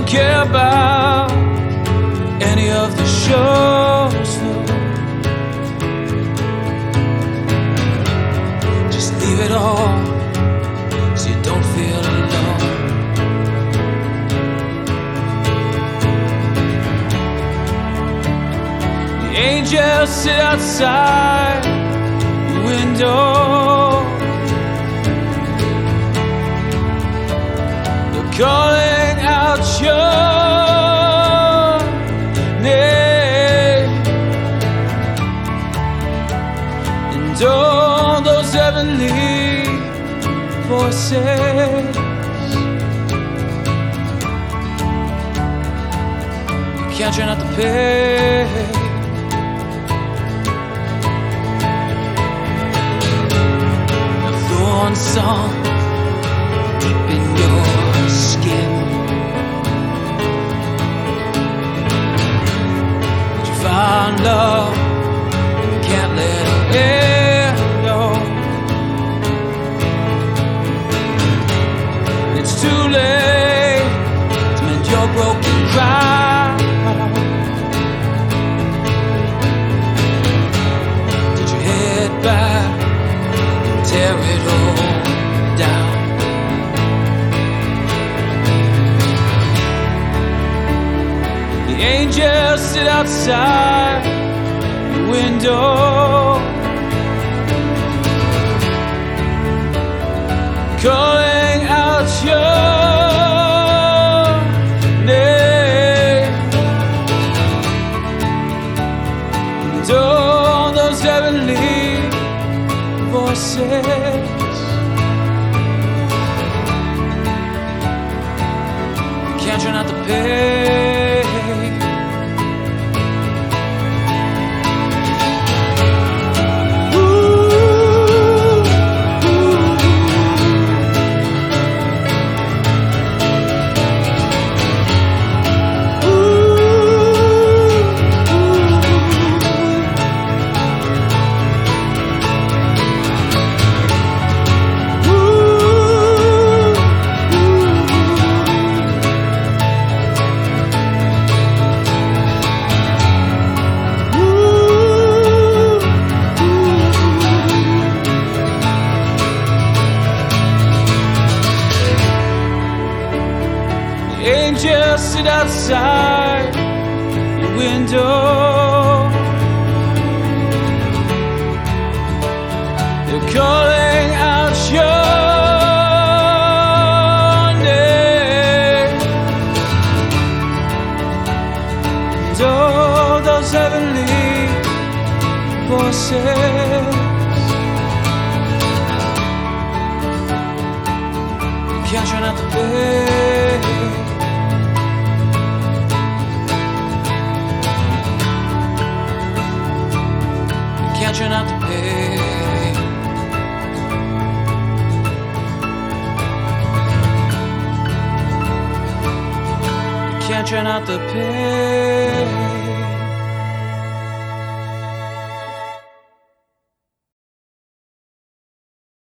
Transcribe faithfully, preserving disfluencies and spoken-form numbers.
don't care about any of the shows, no. Just leave it all so you don't feel alone. The angels sit outside the window. They're calling out your name, and all those heavenly voices, you can't turn out the pain. A thorn song deep in your skin. But you found love, can't let it go. It's too late to mend your broken crown. Did you head back and tear it all down? The angels sit outside the window. Calling out your name, and all those heavenly voices, can't turn out the pain. Angels sit outside your window. They're calling out your name, and all those heavenly voices, can't turn out the pain. Can't turn out the pain. Can't turn out the pain.